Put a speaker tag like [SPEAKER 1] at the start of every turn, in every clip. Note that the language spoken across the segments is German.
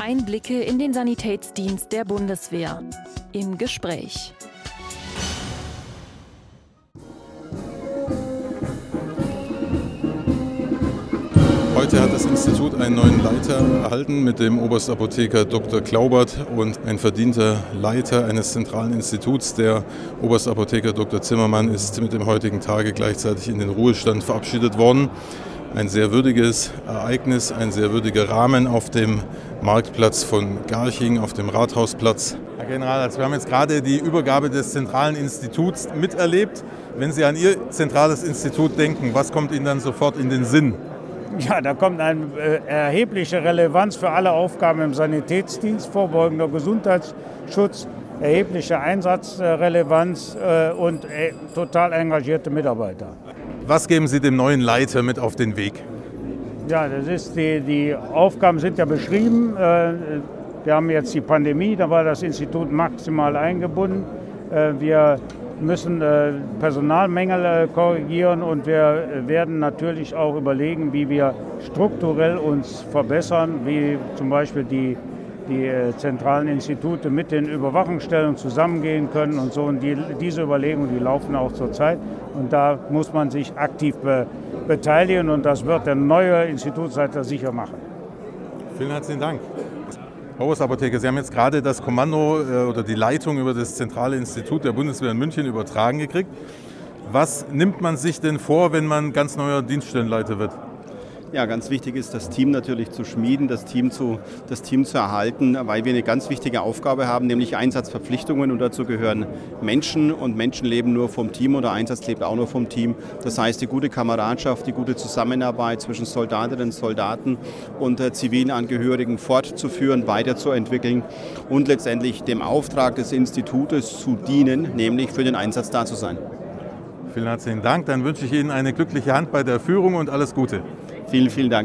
[SPEAKER 1] Einblicke in den Sanitätsdienst der Bundeswehr. Im Gespräch.
[SPEAKER 2] Heute hat das Institut einen neuen Leiter erhalten mit dem Oberapotheker Dr. Klaubert und ein verdienter Leiter eines zentralen Instituts. Der Oberapotheker Dr. Zimmermann ist mit dem heutigen Tage gleichzeitig in den Ruhestand verabschiedet worden. Ein sehr würdiges Ereignis, ein sehr würdiger Rahmen auf dem Marktplatz von Garching, auf dem Rathausplatz. Herr General, wir haben jetzt gerade die Übergabe des zentralen Instituts miterlebt. Wenn Sie an Ihr zentrales Institut denken, was kommt Ihnen dann sofort in den Sinn?
[SPEAKER 3] Ja, da kommt eine erhebliche Relevanz für alle Aufgaben im Sanitätsdienst, vorbeugender Gesundheitsschutz, erhebliche Einsatzrelevanz und total engagierte Mitarbeiter.
[SPEAKER 2] Was geben Sie dem neuen Leiter mit auf den Weg?
[SPEAKER 3] Ja, das ist die Aufgaben sind ja beschrieben. Wir haben jetzt die Pandemie, da war das Institut maximal eingebunden. Wir müssen Personalmängel korrigieren und wir werden natürlich auch überlegen, wie wir strukturell uns verbessern, wie zum Beispiel die zentralen Institute mit den Überwachungsstellen zusammengehen können und so. Und diese Überlegungen, die laufen auch zurzeit. Und da muss man sich aktiv beteiligen und das wird der neue Institutsleiter sicher machen.
[SPEAKER 2] Vielen herzlichen Dank. Herr Oberapotheker, Sie haben jetzt gerade das Kommando oder die Leitung über das zentrale Institut der Bundeswehr in München übertragen gekriegt. Was nimmt man sich denn vor, wenn man ganz neuer Dienststellenleiter wird?
[SPEAKER 4] Ja, ganz wichtig ist, das Team natürlich zu schmieden, das Team zu erhalten, weil wir eine ganz wichtige Aufgabe haben, nämlich Einsatzverpflichtungen, und dazu gehören Menschen, und Menschen leben nur vom Team und der Einsatz lebt auch nur vom Team. Das heißt, die gute Kameradschaft, die gute Zusammenarbeit zwischen Soldatinnen und Soldaten und zivilen Angehörigen fortzuführen, weiterzuentwickeln und letztendlich dem Auftrag des Institutes zu dienen, nämlich für den Einsatz da zu sein.
[SPEAKER 2] Vielen herzlichen Dank. Dann wünsche ich Ihnen eine glückliche Hand bei der Führung und alles Gute.
[SPEAKER 4] Vielen, vielen Dank.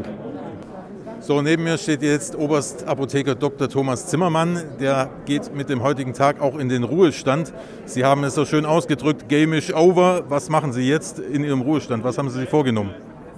[SPEAKER 2] So, neben mir steht jetzt Oberapotheker Dr. Thomas Zimmermann. Der geht mit dem heutigen Tag auch in den Ruhestand. Sie haben es so schön ausgedrückt, Game is over. Was machen Sie jetzt in Ihrem Ruhestand? Was haben Sie sich vorgenommen?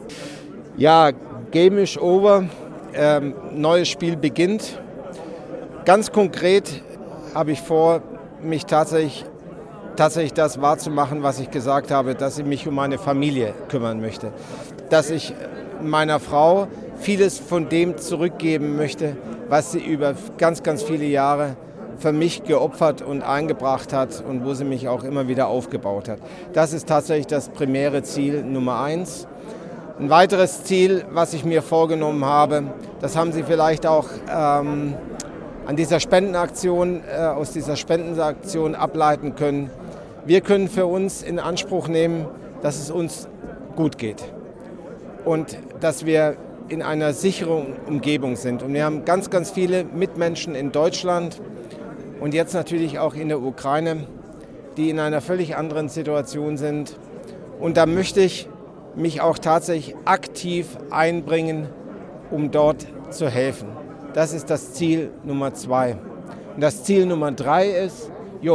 [SPEAKER 5] Ja, Game is over. Neues Spiel beginnt. Ganz konkret habe ich vor, mich tatsächlich das wahrzumachen, was ich gesagt habe, dass ich mich um meine Familie kümmern möchte. Dass ich meiner Frau vieles von dem zurückgeben möchte, was sie über ganz, ganz viele Jahre für mich geopfert und eingebracht hat und wo sie mich auch immer wieder aufgebaut hat. Das ist tatsächlich das primäre Ziel Nummer 1. Ein weiteres Ziel, was ich mir vorgenommen habe, das haben Sie vielleicht auch an dieser Spendenaktion, aus dieser Spendenaktion ableiten können. Wir können für uns in Anspruch nehmen, dass es uns gut geht und dass wir in einer sicheren Umgebung sind. Und wir haben ganz, ganz viele Mitmenschen in Deutschland und jetzt natürlich auch in der Ukraine, die in einer völlig anderen Situation sind. Und da möchte ich mich auch tatsächlich aktiv einbringen, um dort zu helfen. Das ist das Ziel Nummer 2. Und das Ziel Nummer 3 ist,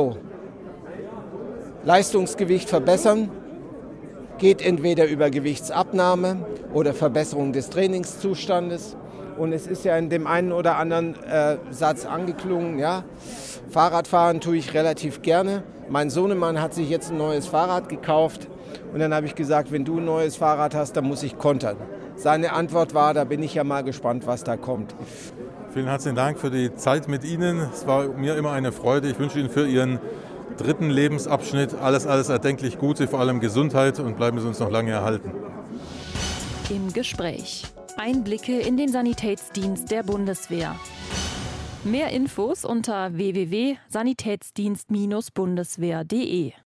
[SPEAKER 5] Leistungsgewicht verbessern. Geht entweder über Gewichtsabnahme oder Verbesserung des Trainingszustandes. Und es ist ja in dem einen oder anderen Satz angeklungen, ja, Fahrradfahren tue ich relativ gerne. Mein Sohnemann hat sich jetzt ein neues Fahrrad gekauft und dann habe ich gesagt, wenn du ein neues Fahrrad hast, dann muss ich kontern. Seine Antwort war, da bin ich ja mal gespannt, was da kommt.
[SPEAKER 2] Vielen herzlichen Dank für die Zeit mit Ihnen. Es war mir immer eine Freude. Ich wünsche Ihnen für Ihren dritten Lebensabschnitt alles erdenklich Gute, vor allem Gesundheit, und bleiben Sie uns noch lange erhalten.
[SPEAKER 1] Im Gespräch. Einblicke in den Sanitätsdienst der Bundeswehr. Mehr Infos unter www.sanitätsdienst-bundeswehr.de